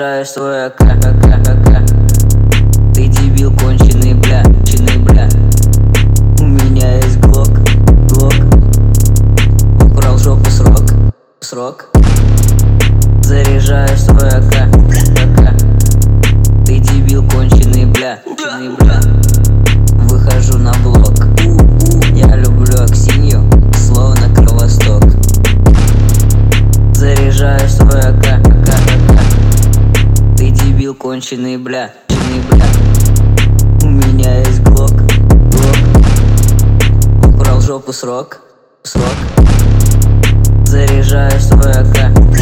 Заряжаю свой АК. Ты дебил конченый, бля, бля. У меня есть глок. Украл жопу срок. Заряжаю свой АК. Ты дебил конченый, бля. Выхожу на блок. Я люблю Аксинью, словно Кровосток. Заряжаю свой АК. Ты дебил конченый, бля. У меня есть глок. Украл жопу срок. Заряжаю свой АК.